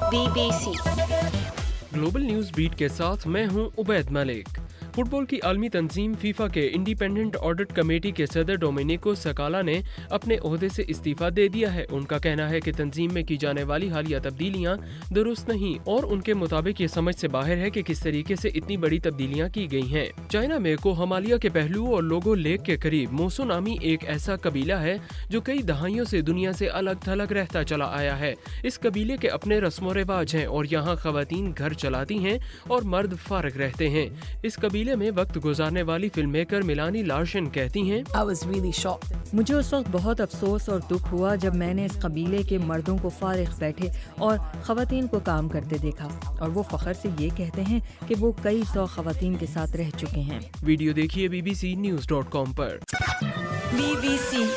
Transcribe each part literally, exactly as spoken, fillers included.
B B C global news beat के साथ मैं हूं उबैद मलिक। फुटबॉल की आलमी तंजीम फीफा के इंडिपेंडेंट ऑडिट कमेटी के सदर डोमिनिको सकाला ने अपने ओहदे से इस्तीफा दे दिया है। उनका कहना है कि तंजीम में की जाने वाली हालिया तब्दीलियां दुरुस्त नहीं और उनके मुताबिक ये समझ से बाहर है कि किस तरीके से इतनी बड़ी तब्दीलियां की गई हैं। चाइना में कोहमालिया के पहलू और लोगो लेक के करीब मोसो नामी एक ऐसा कबीला है जो कई दहाइयों से दुनिया से अलग थलग रहता चला आया है। इस कबीले के अपने रस्मो रिवाज हैं और यहाँ खवातीन घर चलाती हैं और मर्द फारग रहते हैं। इस कबीले में वक्त गुजारने वाली फिल्म मेकर मिलानी लार्सन कहती हैं, I was really shocked. मुझे उस वक्त बहुत अफसोस और दुख हुआ जब मैंने इस कबीले के मर्दों को फारिग बैठे और खवातीन को काम करते देखा और वो फख्र से ये कहते हैं कि वो कई सौ खवातीन के साथ रह चुके हैं। वीडियो देखिए B B C news dot com पर। बी बी सी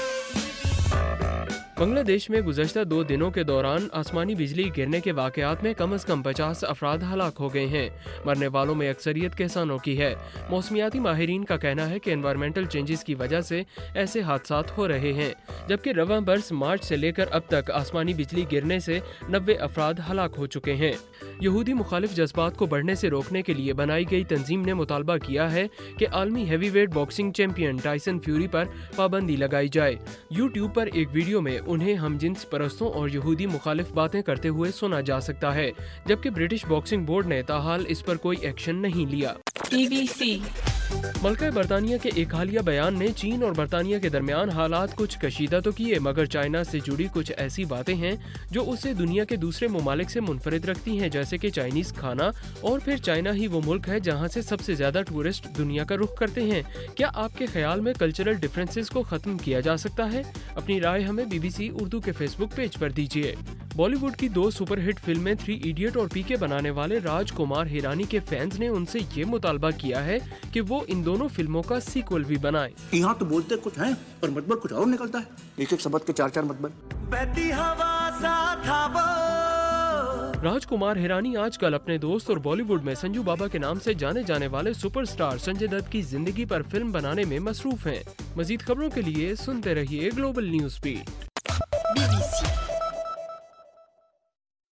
बांग्लादेश में गुज़श्ता दो दिनों के दौरान आसमानी बिजली गिरने के वाक़यात में कम अज़ कम पचास अफराद हलाक हो गए हैं। मरने वालों में अक्सरियत किसानों की है। मौसमियाती माहिरीन का कहना है कि एनवायरमेंटल चेंजेस की वजह से ऐसे हादसात हो रहे हैं, जबकि रवां बरस मार्च से लेकर अब तक आसमानी बिजली गिरने से नब्बे अफराद हलाक हो चुके हैं। यहूदी मुखालिफ जज्बात को बढ़ने से रोकने के लिए बनाई गई तंजीम ने मुतालबा किया है कि आलमी heavyweight boxing champion Tyson Fury पर पाबंदी लगाई जाए। यूट्यूब पर एक वीडियो में उन्हें हमजिन्स परस्तों और यहूदी मुखालिफ बातें करते हुए सुना जा सकता है, जबकि ब्रिटिश बॉक्सिंग बोर्ड ने ताहाल इस पर कोई एक्शन नहीं लिया। बी बी सी मल्का बरतानिया के एक हालिया बयान ने चीन और बरतानिया के दरमियान हालात कुछ कशीदा तो किए, मगर चाइना से जुड़ी कुछ ऐसी बातें हैं जो उसे दुनिया के दूसरे ममालिक से मुनफरिद रखती हैं, जैसे कि चाइनीज खाना। और फिर चाइना ही वो मुल्क है जहां से सबसे ज्यादा टूरिस्ट दुनिया का रुख करते हैं। क्या आपके ख्याल में कल्चरल डिफरेंसेस को खत्म किया जा सकता है? अपनी राय हमें बी बी सी उर्दू के फेसबुक पेज पर दीजिए। बॉलीवुड की दो सुपरहिट फिल्में थ्री इडियट और पी के बनाने वाले राजकुमार हिरानी के फैंस ने उनसे ये मुतालबा किया है कि वो इन दोनों फिल्मों का सीक्वल भी बनाएं। यहाँ तो बोलते कुछ हैं और मतबर कुछ और निकलता है। एक एक शब्द के चार चार मतबर। राजकुमार हिरानी आजकल अपने दोस्त और बॉलीवुड में संजू बाबा के नाम से जाने जाने वाले सुपरस्टार संजय दत्त की जिंदगी पर फिल्म बनाने में मसरूफ हैं। मजीद खबरों के लिए सुनते रहिए global news beat. B B सी